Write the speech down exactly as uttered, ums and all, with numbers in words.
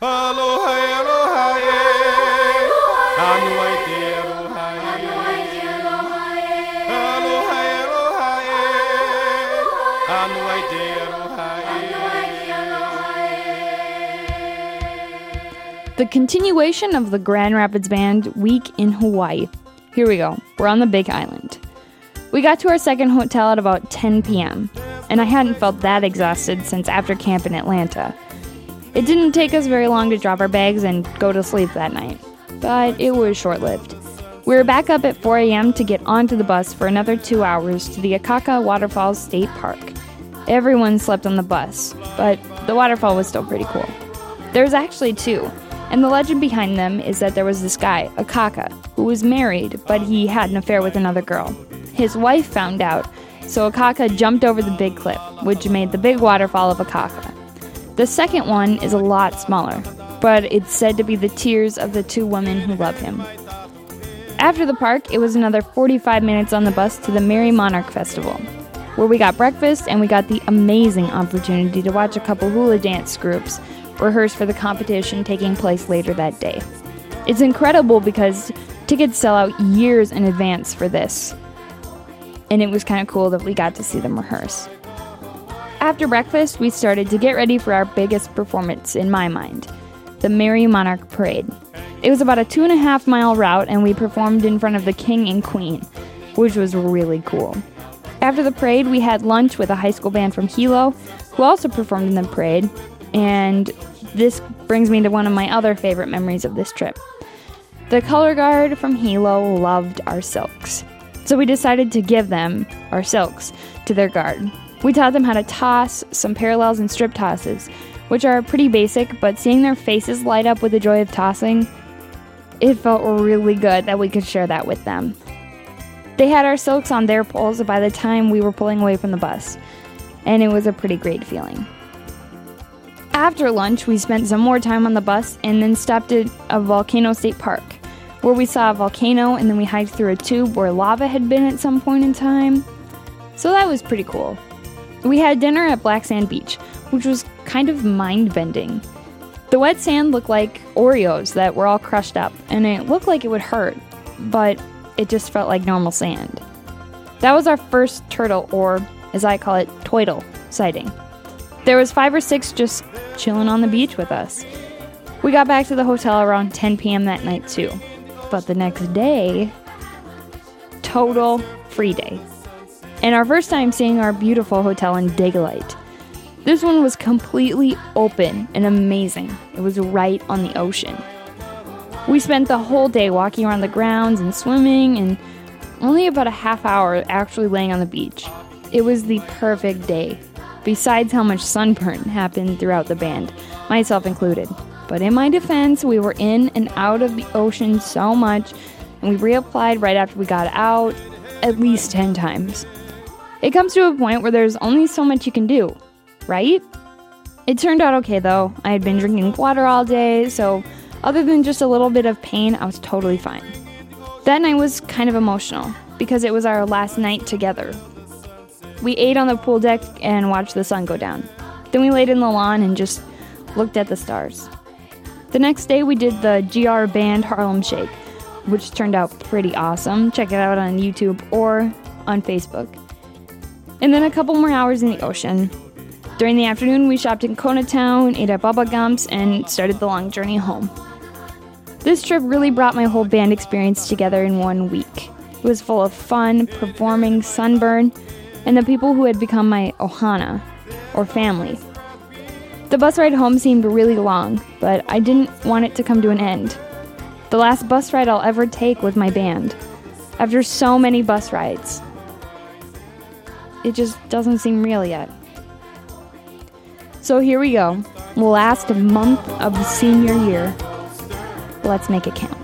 Aloha, aloha, eh. Anuai te aloha, eh. Aloha, aloha, eh. Anuai te aloha, eh. The continuation of the Grand Rapids Band week in Hawaii. Here we go. We're on the Big Island. We got to our second hotel at about ten p.m., and I hadn't felt that exhausted since after camp in Atlanta. It didn't take us very long to drop our bags and go to sleep that night, but it was short-lived. We were back up at four a.m. to get onto the bus for another two hours to the Akaka Waterfalls State Park. Everyone slept on the bus, but the waterfall was still pretty cool. There was actually two, and the legend behind them is that there was this guy, Akaka, who was married, but he had an affair with another girl. His wife found out, so Akaka jumped over the big cliff, which made the big waterfall of Akaka. The second one is a lot smaller, but it's said to be the tears of the two women who love him. After the park, it was another forty-five minutes on the bus to the Merry Monarch Festival, where we got breakfast and we got the amazing opportunity to watch a couple hula dance groups rehearse for the competition taking place later that day. It's incredible because tickets sell out years in advance for this, and it was kind of cool that we got to see them rehearse. After breakfast, we started to get ready for our biggest performance in my mind, the Merry Monarch Parade. It was about a two and a half mile route, and we performed in front of the King and Queen, which was really cool. After the parade, we had lunch with a high school band from Hilo, who also performed in the parade, and this brings me to one of my other favorite memories of this trip. The color guard from Hilo loved our silks, so we decided to give them our silks to their guard. We taught them how to toss, some parallels and strip tosses, which are pretty basic, but seeing their faces light up with the joy of tossing, it felt really good that we could share that with them. They had our silks on their poles by the time we were pulling away from the bus, and it was a pretty great feeling. After lunch, we spent some more time on the bus and then stopped at a Volcano State Park, where we saw a volcano and then we hiked through a tube where lava had been at some point in time. So that was pretty cool. We had dinner at Black Sand Beach, which was kind of mind-bending. The wet sand looked like Oreos that were all crushed up, and it looked like it would hurt, but it just felt like normal sand. That was our first turtle, or as I call it, toidle, sighting. There was five or six just chilling on the beach with us. We got back to the hotel around ten p.m. that night too. But the next day, total free day. And our first time seeing our beautiful hotel in Daylight. This one was completely open and amazing. It was right on the ocean. We spent the whole day walking around the grounds and swimming, and only about a half hour actually laying on the beach. It was the perfect day, besides how much sunburn happened throughout the band, myself included. But in my defense, we were in and out of the ocean so much, and we reapplied right after we got out at least ten times. It comes to a point where there's only so much you can do, right? It turned out okay though. I had been drinking water all day, so other than just a little bit of pain, I was totally fine. That night was kind of emotional, because it was our last night together. We ate on the pool deck and watched the sun go down. Then we laid in the lawn and just looked at the stars. The next day we did the G R Band Harlem Shake, which turned out pretty awesome. Check it out on YouTube or on Facebook. And then a couple more hours in the ocean. During the afternoon, we shopped in Kona Town, ate at Bubba Gump's, and started the long journey home. This trip really brought my whole band experience together in one week. It was full of fun, performing, sunburn, and the people who had become my ohana, or family. The bus ride home seemed really long, but I didn't want it to come to an end. The last bus ride I'll ever take with my band. After so many bus rides, it just doesn't seem real yet. So here we go. Last month of the senior year. Let's make it count.